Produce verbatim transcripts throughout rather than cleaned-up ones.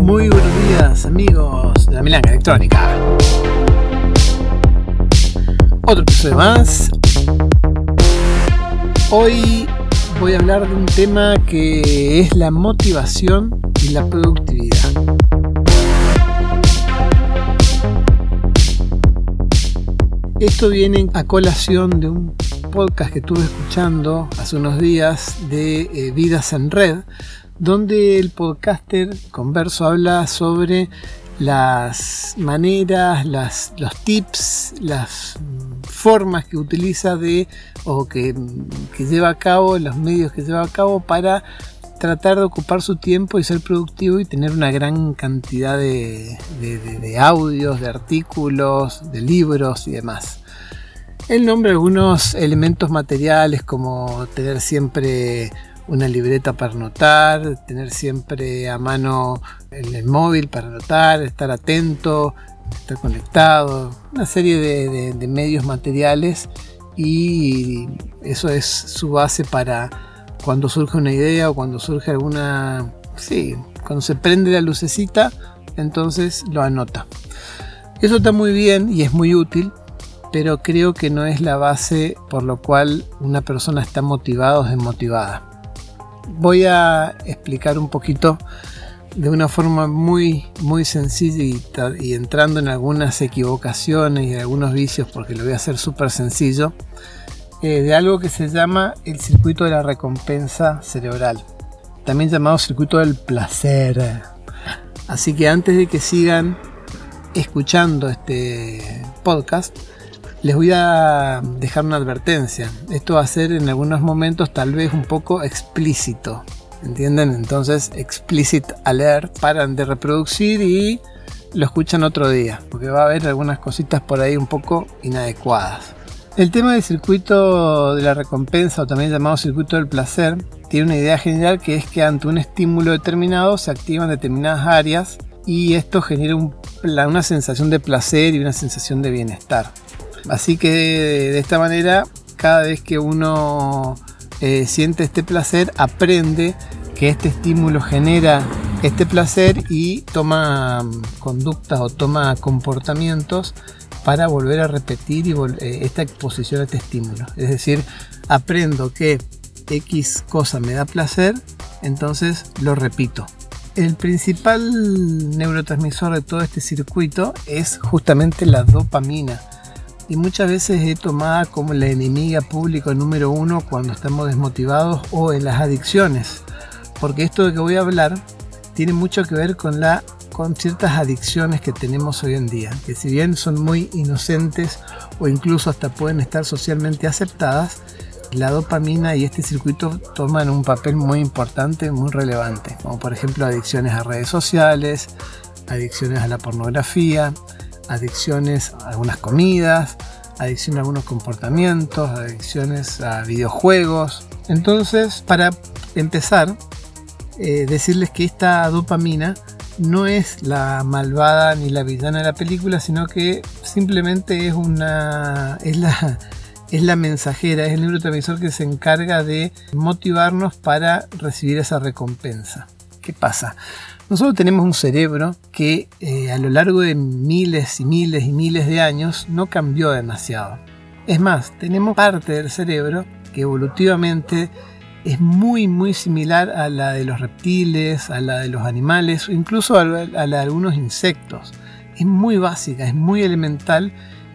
Muy buenos días, amigos de la Milanga Electrónica. Otro episodio más. Hoy voy a hablar de un tema que es la motivación y la productividad. Esto viene a colación de un podcast que estuve escuchando hace unos días de eh, Vidas en Red, donde el podcaster Converso habla sobre las maneras, las, los tips, las formas que utiliza de o que, que lleva a cabo, los medios que lleva a cabo para tratar de ocupar su tiempo y ser productivo y tener una gran cantidad de, de, de, de audios, de artículos, de libros y demás. Él nombra algunos elementos materiales como tener siempre una libreta para anotar, tener siempre a mano el, el móvil para anotar, estar atento, estar conectado, una serie de, de, de medios materiales, y eso es su base para cuando surge una idea o cuando surge alguna, sí, cuando se prende la lucecita, entonces lo anota. Eso está muy bien y es muy útil, pero creo que no es la base por lo cual una persona está motivada o desmotivada. Voy a explicar un poquito de una forma muy, muy sencilla y, y entrando en algunas equivocaciones y algunos vicios, porque lo voy a hacer súper sencillo, eh, de algo que se llama el circuito de la recompensa cerebral, también llamado circuito del placer. Así que antes de que sigan escuchando este podcast, les voy a dejar una advertencia. Esto va a ser en algunos momentos tal vez un poco explícito, ¿entienden? Entonces, explicit alert, paran de reproducir y lo escuchan otro día, porque va a haber algunas cositas por ahí un poco inadecuadas. El tema del circuito de la recompensa, o también llamado circuito del placer, tiene una idea general, que es que ante un estímulo determinado se activan determinadas áreas y esto genera un, una sensación de placer y una sensación de bienestar. Así que de esta manera, cada vez que uno eh, siente este placer, aprende que este estímulo genera este placer y toma conductas o toma comportamientos para volver a repetir y vol- eh, esta exposición a este estímulo. Es decir, aprendo que X cosa me da placer, entonces lo repito. El principal neurotransmisor de todo este circuito es justamente la dopamina. Y muchas veces es tomada como la enemiga pública número uno cuando estamos desmotivados o en las adicciones, porque esto de que voy a hablar tiene mucho que ver con, la, con ciertas adicciones que tenemos hoy en día, que si bien son muy inocentes o incluso hasta pueden estar socialmente aceptadas, la dopamina y este circuito toman un papel muy importante, muy relevante, como por ejemplo adicciones a redes sociales, adicciones a la pornografía, adicciones a algunas comidas, adicción a algunos comportamientos, adicciones a videojuegos. Entonces, para empezar, eh, decirles que esta dopamina no es la malvada ni la villana de la película, sino que simplemente es una es la es la mensajera, es el neurotransmisor que se encarga de motivarnos para recibir esa recompensa. ¿Qué pasa? Nosotros tenemos un cerebro que eh, a lo largo de miles y miles y miles de años no cambió demasiado. Es más, tenemos parte del cerebro que evolutivamente es muy muy similar a la de los reptiles, a la de los animales, o incluso a la, a la de algunos insectos. Es muy básica, es muy elemental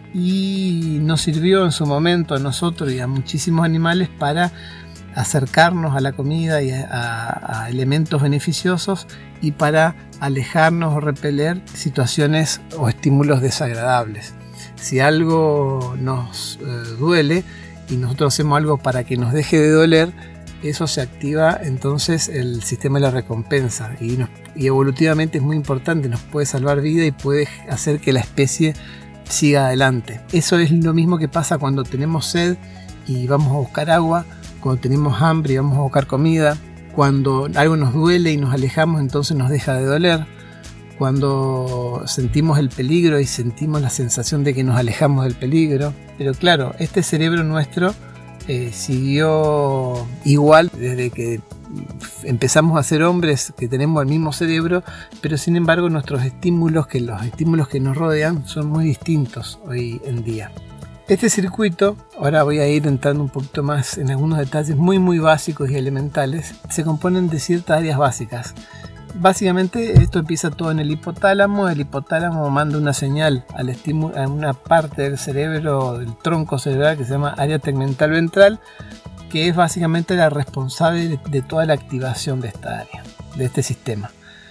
y nos sirvió en su momento a nosotros y a muchísimos animales para acercarnos a la comida y a, a, a elementos beneficiosos y para alejarnos o repeler situaciones o estímulos desagradables. Si algo nos eh, duele y nosotros hacemos algo para que nos deje de doler, eso se activa entonces el sistema de la recompensa y, nos, y evolutivamente es muy importante, nos puede salvar vida y puede hacer que la especie siga adelante. Eso es lo mismo que pasa cuando tenemos sed y vamos a buscar agua, cuando tenemos hambre y vamos a buscar comida, cuando algo nos duele y nos alejamos, entonces nos deja de doler, cuando sentimos el peligro y sentimos la sensación de que nos alejamos del peligro. Pero claro, este cerebro nuestro eh, siguió igual desde que empezamos a ser hombres que tenemos el mismo cerebro, pero sin embargo nuestros estímulos, que los estímulos que nos rodean son muy distintos hoy en día. Este circuito, ahora voy a ir entrando un poquito más en algunos detalles muy muy básicos y elementales, se componen de ciertas áreas básicas. Básicamente esto empieza todo en el hipotálamo. El hipotálamo manda una señal al estímulo, a una parte del cerebro, del tronco cerebral, que se llama área tegmental ventral, que es básicamente la responsable de, de toda la activación de esta área, de este sistema.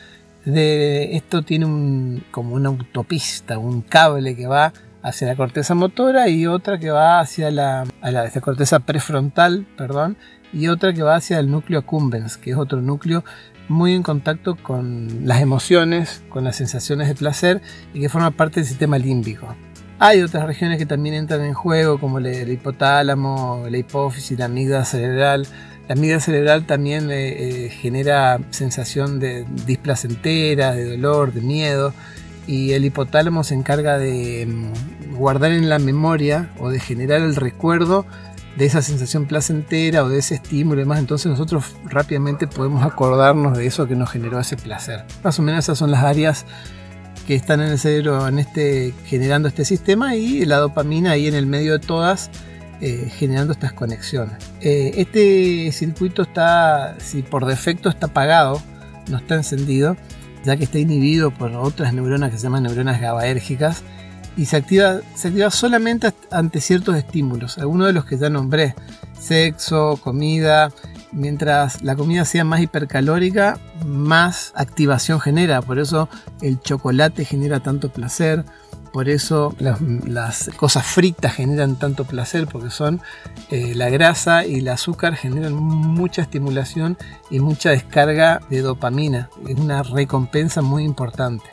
De, esto tiene un, como una autopista, un cable que va hacia la corteza motora y otra que va hacia la, a la, la corteza prefrontal, perdón, y otra que va hacia el núcleo accumbens, que es otro núcleo muy en contacto con las emociones, con las sensaciones de placer y que forma parte del sistema límbico. Hay otras regiones que también entran en juego, como el hipotálamo, la hipófisis, la amígdala cerebral. La amígdala cerebral también eh, eh, genera sensación de displacentera, de dolor, de miedo, y el hipotálamo se encarga de mm, guardar en la memoria o de generar el recuerdo de esa sensación placentera o de ese estímulo y demás. Entonces nosotros rápidamente podemos acordarnos de eso que nos generó ese placer. Más o menos esas son las áreas que están en el cerebro en este, generando este sistema, y la dopamina ahí en el medio de todas, eh, generando estas conexiones. Eh, este circuito está, si por defecto está apagado, no está encendido, ya que está inhibido por otras neuronas que se llaman neuronas GABAérgicas, y se activa, se activa solamente ante ciertos estímulos, algunos de los que ya nombré: sexo, comida. Mientras la comida sea más hipercalórica, más activación genera. Por eso el chocolate genera tanto placer, por eso las, las cosas fritas generan tanto placer, porque son eh, la grasa y el azúcar generan mucha estimulación y mucha descarga de dopamina. Es una recompensa muy importante.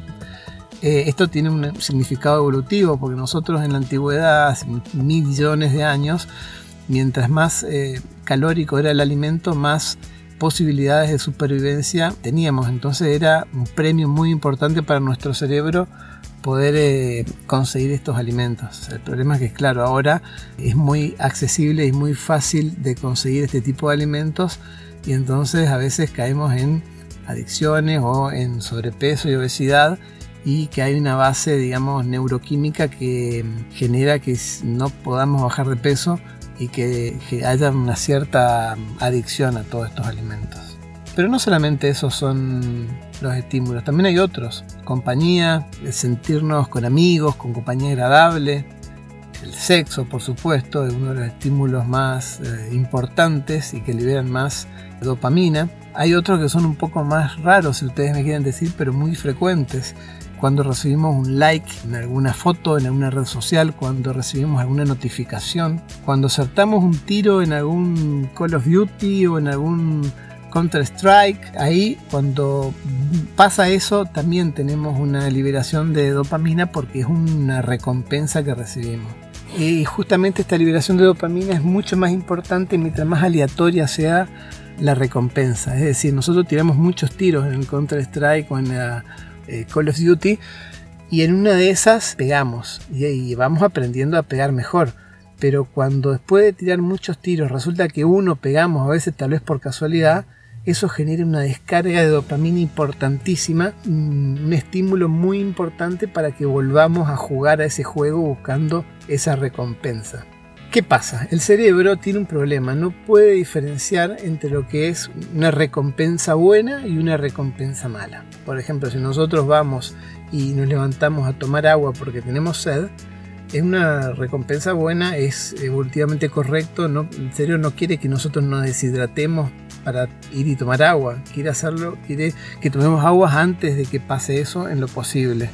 Eh, esto tiene un significado evolutivo, porque nosotros en la antigüedad, hace millones de años, mientras más eh, calórico era el alimento, más posibilidades de supervivencia teníamos. Entonces era un premio muy importante para nuestro cerebro poder eh, conseguir estos alimentos. El problema es que, claro, ahora es muy accesible y muy fácil de conseguir este tipo de alimentos, y entonces a veces caemos en adicciones o en sobrepeso y obesidad, y que hay una base, digamos, neuroquímica que genera que no podamos bajar de peso y que, que haya una cierta adicción a todos estos alimentos. Pero no solamente esos son los estímulos, también hay otros: compañía, el sentirnos con amigos, con compañía agradable, el sexo, por supuesto, es uno de los estímulos más eh, importantes y que liberan más dopamina. Hay otros que son un poco más raros, si ustedes me quieren decir, pero muy frecuentes. Cuando recibimos un like en alguna foto, en alguna red social, cuando recibimos alguna notificación, cuando acertamos un tiro en algún Call of Duty o en algún Counter Strike, ahí cuando pasa eso también tenemos una liberación de dopamina, porque es una recompensa que recibimos. Y justamente esta liberación de dopamina es mucho más importante mientras más aleatoria sea la recompensa. Es decir, nosotros tiramos muchos tiros en el Counter Strike o en la eh, Call of Duty, y en una de esas pegamos y, y vamos aprendiendo a pegar mejor. Pero cuando después de tirar muchos tiros resulta que uno pegamos, a veces tal vez por casualidad, eso genera una descarga de dopamina importantísima, un estímulo muy importante para que volvamos a jugar a ese juego buscando esa recompensa. ¿Qué pasa? El cerebro tiene un problema, no puede diferenciar entre lo que es una recompensa buena y una recompensa mala. Por ejemplo, si nosotros vamos y nos levantamos a tomar agua porque tenemos sed, es una recompensa buena, es evolutivamente correcto, no, el cerebro no quiere que nosotros nos deshidratemos para ir y tomar agua, quiere hacerlo, quiere que tomemos agua antes de que pase eso en lo posible.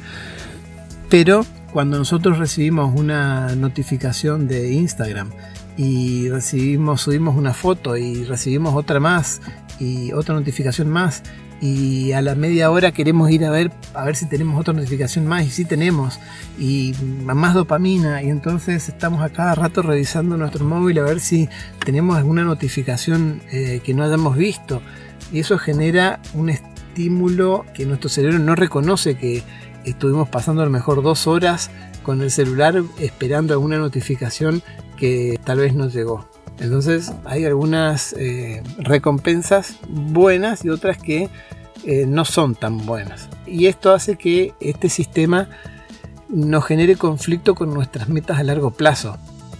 Pero cuando nosotros recibimos una notificación de Instagram y recibimos, subimos una foto y recibimos otra más y otra notificación más, y a la media hora queremos ir a ver a ver si tenemos otra notificación más, y sí tenemos, y más dopamina, y entonces estamos a cada rato revisando nuestro móvil a ver si tenemos alguna notificación eh, que no hayamos visto, y eso genera un estímulo que nuestro cerebro no reconoce, que estuvimos pasando a lo mejor dos horas con el celular esperando alguna notificación que tal vez no llegó. Entonces hay algunas eh, recompensas buenas y otras que eh, no son tan buenas. Y esto hace que este sistema nos genere conflicto con nuestras metas a largo plazo.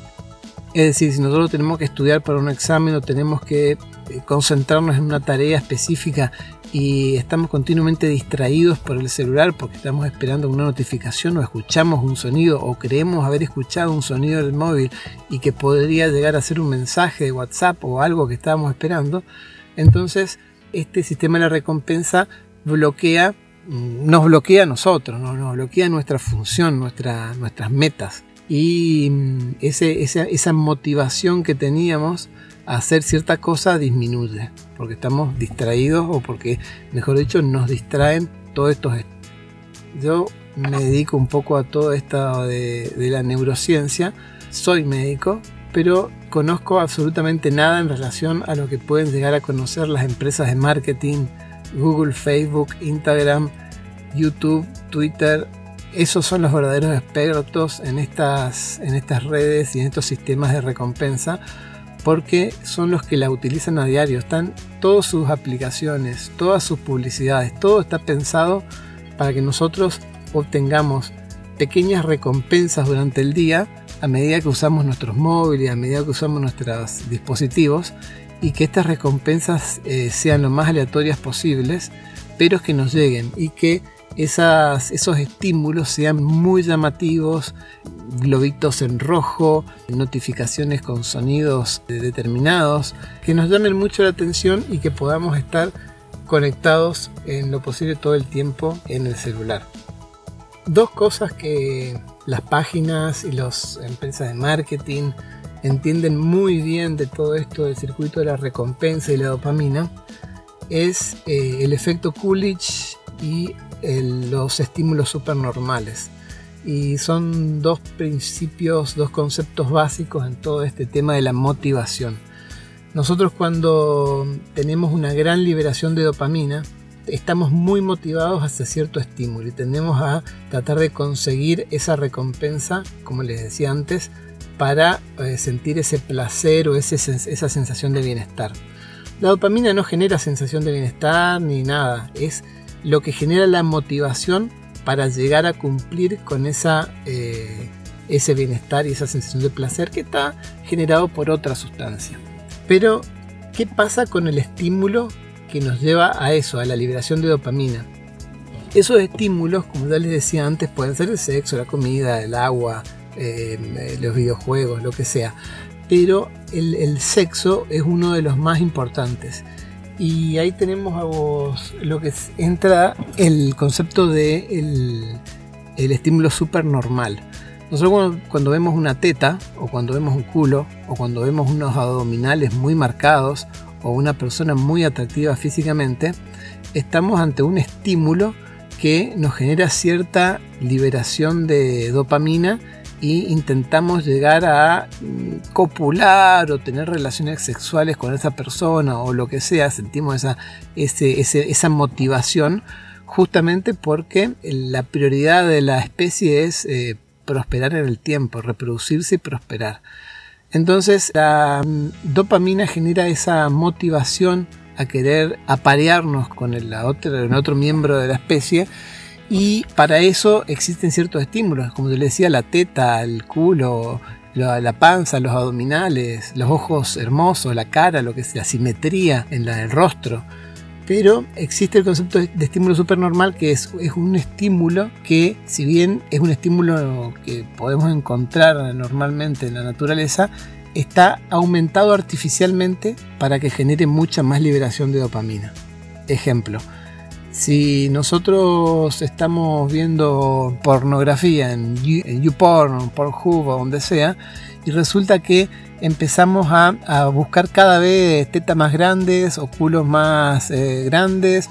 Es decir, si nosotros tenemos que estudiar para un examen o tenemos que eh, concentrarnos en una tarea específica y estamos continuamente distraídos por el celular porque estamos esperando una notificación o escuchamos un sonido o creemos haber escuchado un sonido del móvil y que podría llegar a ser un mensaje de WhatsApp o algo que estábamos esperando, entonces este sistema de la recompensa bloquea, nos bloquea a nosotros, ¿no? Nos bloquea nuestra función, nuestra, nuestras metas. Y ese, esa, esa motivación que teníamos a hacer cierta cosa disminuye porque estamos distraídos o porque, mejor dicho, nos distraen todos estos. Yo me dedico un poco a todo esto de, de la neurociencia, soy médico, pero conozco absolutamente nada en relación a lo que pueden llegar a conocer las empresas de marketing, Google, Facebook, Instagram, YouTube, Twitter. Esos son los verdaderos expertos en estas, en estas redes y en estos sistemas de recompensa, porque son los que la utilizan a diario. Están todas sus aplicaciones, todas sus publicidades, todo está pensado para que nosotros obtengamos pequeñas recompensas durante el día a medida que usamos nuestros móviles, a medida que usamos nuestros dispositivos, y que estas recompensas eh, sean lo más aleatorias posibles, pero que nos lleguen y que Esas, esos estímulos sean muy llamativos, globitos en rojo, notificaciones con sonidos determinados, que nos llamen mucho la atención y que podamos estar conectados en lo posible todo el tiempo en el celular. Dos cosas que las páginas y las empresas de marketing entienden muy bien de todo esto del circuito de la recompensa y la dopamina es eh, el efecto Coolidge y el, los estímulos supernormales. Y son dos principios, dos conceptos básicos en todo este tema de la motivación. Nosotros, cuando tenemos una gran liberación de dopamina, estamos muy motivados hacia cierto estímulo y tendemos a tratar de conseguir esa recompensa, como les decía antes, para eh, sentir ese placer o ese, esa sensación de bienestar. La dopamina no genera sensación de bienestar ni nada, es lo que genera la motivación para llegar a cumplir con esa, eh, ese bienestar y esa sensación de placer que está generado por otra sustancia. Pero, ¿qué pasa con el estímulo que nos lleva a eso, a la liberación de dopamina? Esos estímulos, como ya les decía antes, pueden ser el sexo, la comida, el agua, eh, los videojuegos, lo que sea. Pero el, el sexo es uno de los más importantes. Y ahí tenemos a vos lo que entra el concepto de el, el estímulo supernormal. Nosotros cuando, cuando vemos una teta, o cuando vemos un culo, o cuando vemos unos abdominales muy marcados, o una persona muy atractiva físicamente, estamos ante un estímulo que nos genera cierta liberación de dopamina y intentamos llegar a copular o tener relaciones sexuales con esa persona o lo que sea. Sentimos esa, ese, ese, esa motivación justamente porque la prioridad de la especie es eh, prosperar en el tiempo, reproducirse y prosperar. Entonces la dopamina genera esa motivación a querer aparearnos con el otro, el otro miembro de la especie. Y para eso existen ciertos estímulos, como te decía, la teta, el culo, la, la panza, los abdominales, los ojos hermosos, la cara, lo que sea, la simetría en la, el rostro. Pero existe el concepto de, de estímulo supernormal, que es, es un estímulo que, si bien es un estímulo que podemos encontrar normalmente en la naturaleza, está aumentado artificialmente para que genere mucha más liberación de dopamina. Ejemplo. Si nosotros estamos viendo pornografía en, en YouPorn, Pornhub o donde sea, y resulta que empezamos a, a buscar cada vez tetas más grandes o culos más eh, grandes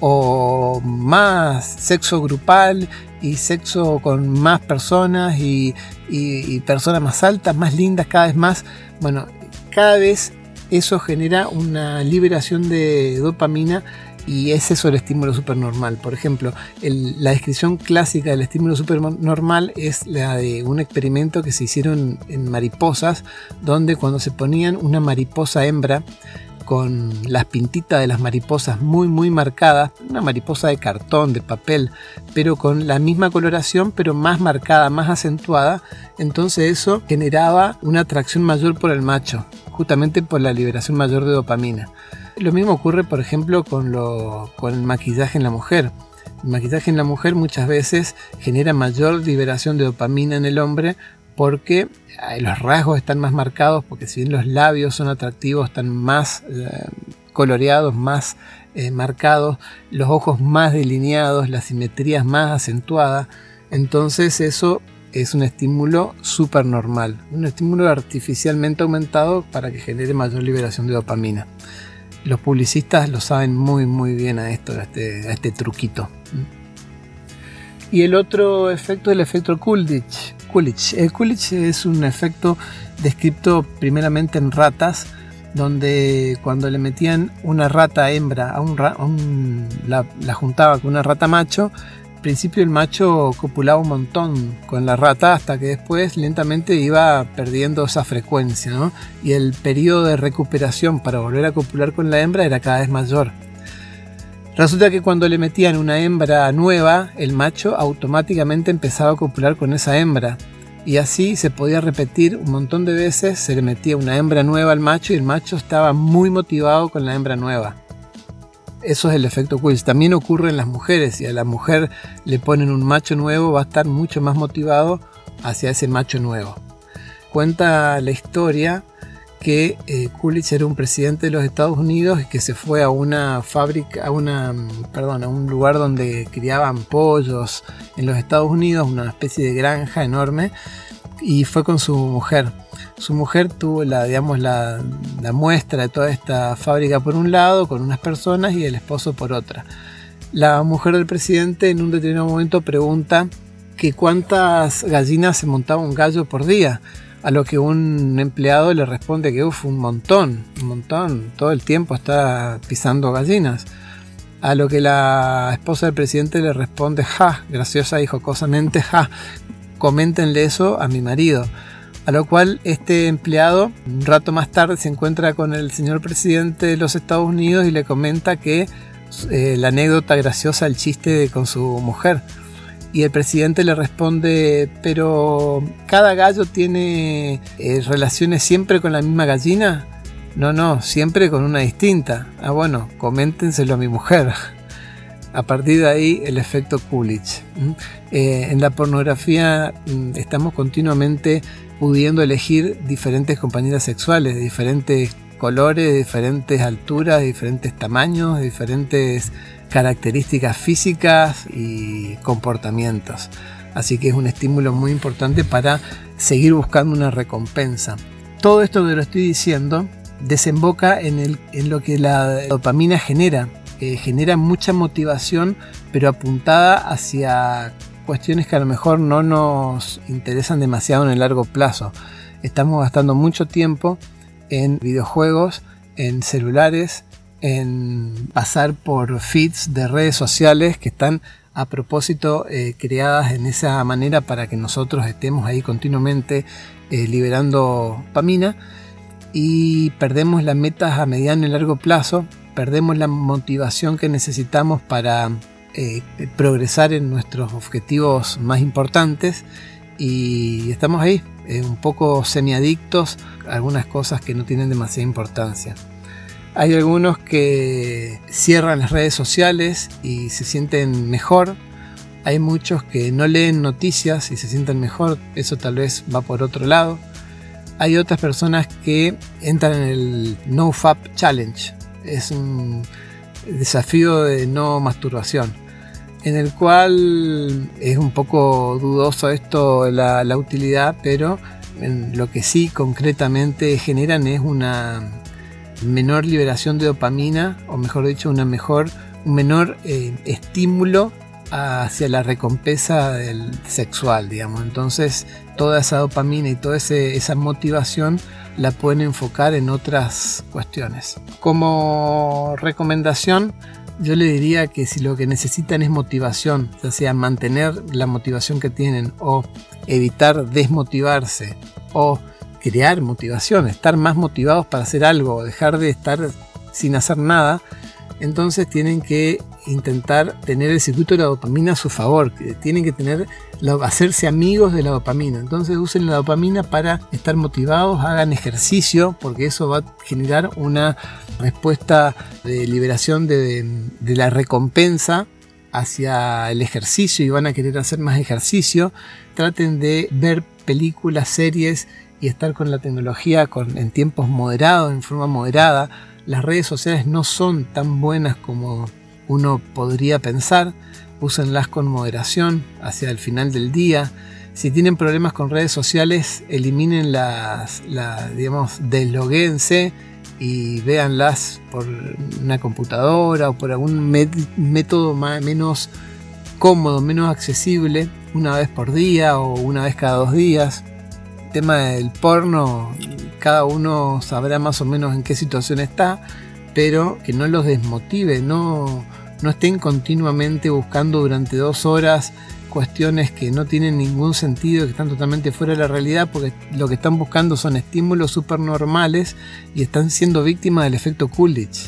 o más sexo grupal y sexo con más personas y, y, y personas más altas, más lindas, cada vez más, bueno, cada vez eso genera una liberación de dopamina Y es eso el estímulo supernormal. Por ejemplo, el, la descripción clásica del estímulo supernormal es la de un experimento que se hicieron en mariposas, donde cuando se ponían una mariposa hembra con las pintitas de las mariposas muy muy marcadas, una mariposa de cartón, de papel, pero con la misma coloración pero más marcada, más acentuada, entonces eso generaba una atracción mayor por el macho, justamente por la liberación mayor de dopamina. Lo mismo ocurre, por ejemplo, con, lo, con el maquillaje en la mujer. El maquillaje en la mujer muchas veces genera mayor liberación de dopamina en el hombre porque los rasgos están más marcados, porque si bien los labios son atractivos, están más eh, coloreados, más eh, marcados, los ojos más delineados, la simetría es más acentuada. Entonces eso es un estímulo súper normal, un estímulo artificialmente aumentado para que genere mayor liberación de dopamina. Los publicistas lo saben muy muy bien a esto, a este, a este truquito. Y el otro efecto es el efecto Coolidge. Coolidge. El Coolidge es un efecto descrito primeramente en ratas, donde cuando le metían una rata hembra a un, ra- a un la, la juntaba con una rata macho, al principio el macho copulaba un montón con la rata hasta que después lentamente iba perdiendo esa frecuencia, ¿no? Y el periodo de recuperación para volver a copular con la hembra era cada vez mayor. Resulta que cuando le metían una hembra nueva, el macho automáticamente empezaba a copular con esa hembra. Y así se podía repetir un montón de veces, se le metía una hembra nueva al macho y el macho estaba muy motivado con la hembra nueva. Eso es el efecto Coolidge. También ocurre en las mujeres. Si a la mujer le ponen un macho nuevo, va a estar mucho más motivado hacia ese macho nuevo. Cuenta la historia que eh, Coolidge era un presidente de los Estados Unidos y que se fue a una fábrica, a una, perdón, a un lugar donde criaban pollos en los Estados Unidos, una especie de granja enorme, y fue con su mujer. Su mujer tuvo la, digamos, la, la muestra de toda esta fábrica por un lado, con unas personas, y el esposo por otra. La mujer del presidente en un determinado momento pregunta que cuántas gallinas se montaba un gallo por día. A lo que un empleado le responde que uf, un montón, un montón, todo el tiempo está pisando gallinas. A lo que la esposa del presidente le responde, ja, graciosa y jocosamente, ja, coméntenle eso a mi marido. A lo cual este empleado un rato más tarde se encuentra con el señor presidente de los Estados Unidos y le comenta que eh, la anécdota graciosa, el chiste de, con su mujer. Y el presidente le responde, pero ¿cada gallo tiene eh, relaciones siempre con la misma gallina? No, no, siempre con una distinta. Ah, bueno, coméntenselo a mi mujer. A partir de ahí, el efecto Coolidge. ¿Mm? Eh, en la pornografía mm, estamos continuamente pudiendo elegir diferentes compañeras sexuales, de diferentes colores, de diferentes alturas, de diferentes tamaños, de diferentes características físicas y comportamientos. Así que es un estímulo muy importante para seguir buscando una recompensa. Todo esto que lo estoy diciendo desemboca en, el, en lo que la dopamina genera. Eh, genera mucha motivación, pero apuntada hacia cuestiones que a lo mejor no nos interesan demasiado en el largo plazo. Estamos gastando mucho tiempo en videojuegos, en celulares, en pasar por feeds de redes sociales que están a propósito eh, creadas en esa manera para que nosotros estemos ahí continuamente eh, liberando dopamina, y perdemos las metas a mediano y largo plazo, perdemos la motivación que necesitamos para eh, progresar en nuestros objetivos más importantes, y estamos ahí eh, un poco semiadictos a algunas cosas que no tienen demasiada importancia. Hay algunos que cierran las redes sociales y se sienten mejor. Hay muchos que no leen noticias y se sienten mejor. Eso tal vez va por otro lado. Hay otras personas que entran en el NoFap Challenge. Es un desafío de no masturbación, en el cual es un poco dudoso esto, la, la utilidad, pero en lo que sí concretamente generan es una menor liberación de dopamina, o mejor dicho, una mejor, un menor eh, estímulo hacia la recompensa del sexual, digamos. Entonces toda esa dopamina y toda ese, esa motivación la pueden enfocar en otras cuestiones. Como recomendación, yo le diría que si lo que necesitan es motivación, ya sea mantener la motivación que tienen o evitar desmotivarse o crear motivación, estar más motivados para hacer algo, dejar de estar sin hacer nada, entonces tienen que intentar tener el circuito de la dopamina a su favor, que tienen que tener, hacerse amigos de la dopamina. Entonces usen la dopamina para estar motivados, hagan ejercicio, porque eso va a generar una respuesta de liberación de, de la recompensa hacia el ejercicio y van a querer hacer más ejercicio. Traten de ver películas, series y estar con la tecnología con, en tiempos moderados, en forma moderada. Las redes sociales no son tan buenas como uno podría pensar. Úsenlas con moderación hacia el final del día. Si tienen problemas con redes sociales, eliminen las, la, digamos, desloguéense y véanlas por una computadora o por algún método más, menos cómodo, menos accesible, una vez por día o una vez cada dos días. El tema del porno, cada uno sabrá más o menos en qué situación está, pero que no los desmotive, no, no estén continuamente buscando durante dos horas cuestiones que no tienen ningún sentido, que están totalmente fuera de la realidad, porque lo que están buscando son estímulos supernormales y están siendo víctimas del efecto Coolidge.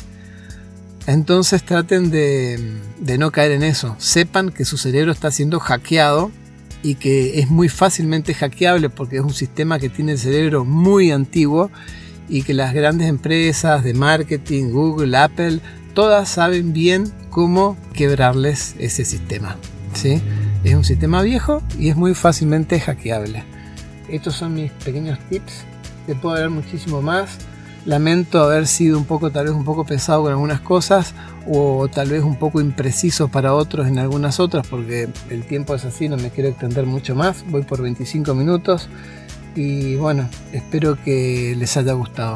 Entonces traten de, de no caer en eso. Sepan que su cerebro está siendo hackeado y que es muy fácilmente hackeable porque es un sistema que tiene el cerebro muy antiguo y que las grandes empresas de marketing, Google, Apple, todas saben bien cómo quebrarles ese sistema, ¿sí? Es un sistema viejo y es muy fácilmente hackeable. Estos son mis pequeños tips. Te puedo hablar muchísimo más. Lamento haber sido un poco, tal vez un poco pesado con algunas cosas o tal vez un poco impreciso para otros en algunas otras, porque el tiempo es así, no me quiero extender mucho más. Voy por veinticinco minutos y bueno, espero que les haya gustado.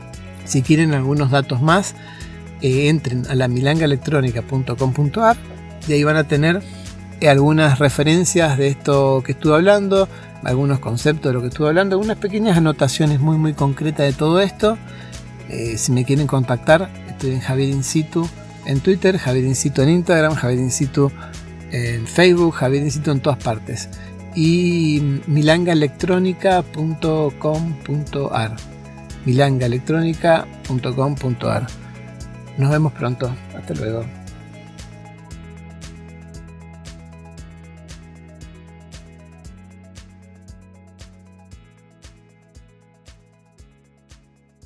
Si quieren algunos datos más, eh, entren a la milanga electrónica punto com punto a r y ahí van a tener algunas referencias de esto que estuve hablando, algunos conceptos de lo que estuve hablando, algunas pequeñas anotaciones muy muy concretas de todo esto. Eh, si me quieren contactar, estoy en Javier In Situ en Twitter, Javier In Situ en Instagram, Javier In Situ en Facebook, Javier In Situ en todas partes. Y milanga electrónica punto com punto a r milanga electrónica punto com punto a r. Nos vemos pronto. Hasta luego.